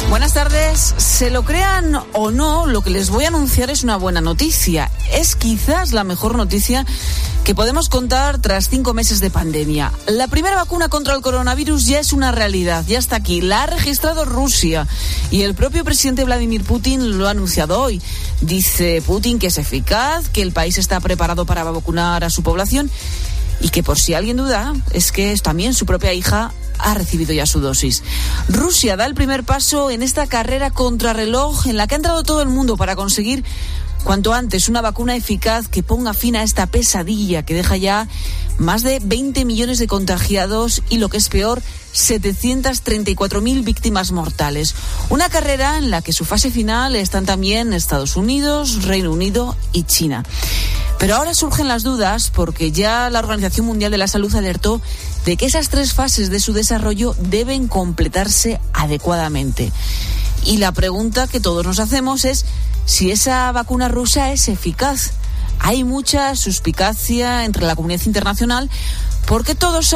Buenas tardes. Se lo crean o no, lo que les voy a anunciar es una buena noticia. Es quizás la mejor noticia que podemos contar tras 5 meses de pandemia. La primera vacuna contra el coronavirus ya es una realidad, ya está aquí. La ha registrado Rusia y el propio presidente Vladimir Putin lo ha anunciado hoy. Dice Putin que es eficaz, que el país está preparado para vacunar a su población y que, por si alguien duda, es que también su propia hija ha recibido ya su dosis. Rusia da el primer paso en esta carrera contrarreloj en la que ha entrado todo el mundo para conseguir cuanto antes una vacuna eficaz que ponga fin a esta pesadilla que deja ya más de 20 millones de contagiados y, lo que es peor, 734.000 víctimas mortales. Una carrera en la que su fase final están también Estados Unidos, Reino Unido y China. Pero ahora surgen las dudas porque ya la Organización Mundial de la Salud alertó de que esas 3 fases de su desarrollo deben completarse adecuadamente. Y la pregunta que todos nos hacemos es si esa vacuna rusa es eficaz. Hay mucha suspicacia entre la comunidad internacional porque todos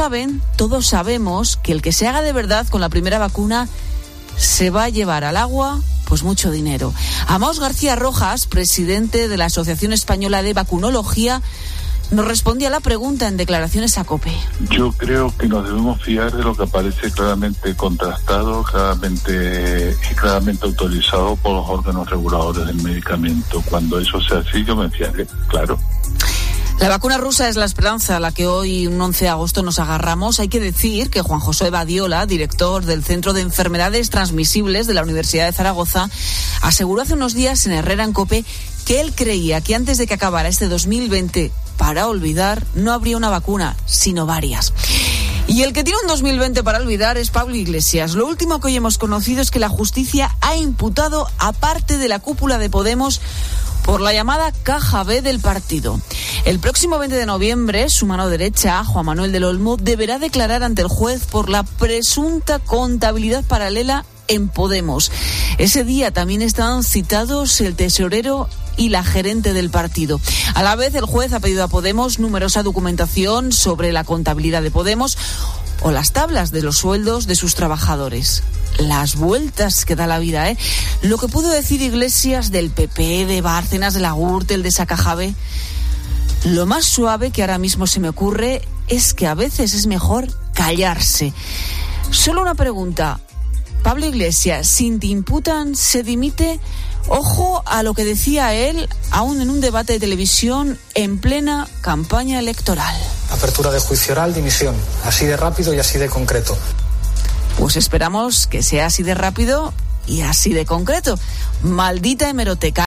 sabemos que el que se haga de verdad con la primera vacuna se va a llevar al agua pues mucho dinero. Amós García Rojas, presidente de la Asociación Española de Vacunología, nos respondía a la pregunta en declaraciones a COPE. Yo creo que nos debemos fiar de lo que aparece claramente contrastado, claramente autorizado por los órganos reguladores del medicamento. Cuando eso sea así, yo me fiaré, claro. La vacuna rusa es la esperanza a la que hoy, un 11 de agosto, nos agarramos. Hay que decir que Juan José Badiola, director del Centro de Enfermedades Transmisibles de la Universidad de Zaragoza, aseguró hace unos días en Herrera en COPE que él creía que antes de que acabara este 2020 para olvidar, no habría una vacuna, sino varias. Y el que tiene un 2020 para olvidar es Pablo Iglesias. Lo último que hoy hemos conocido es que la justicia ha imputado a parte de la cúpula de Podemos por la llamada caja B del partido. El próximo 20 de noviembre, su mano derecha, Juan Manuel del Olmo, deberá declarar ante el juez por la presunta contabilidad paralela en Podemos. Ese día también estaban citados el tesorero y la gerente del partido. A la vez, el juez ha pedido a Podemos numerosa documentación sobre la contabilidad de Podemos o las tablas de los sueldos de sus trabajadores. Las vueltas que da la vida, ¿eh? Lo que pudo decir Iglesias del PP, de Bárcenas, de la Gürtel, de esa caja B. Lo más suave que ahora mismo se me ocurre es que a veces es mejor callarse. Solo una pregunta. Pablo Iglesias, si te imputan, ¿se dimite? Ojo a lo que decía él, aún en un debate de televisión en plena campaña electoral. Apertura de juicio oral, dimisión. Así de rápido y así de concreto. Pues esperamos que sea así de rápido y así de concreto. Maldita hemeroteca.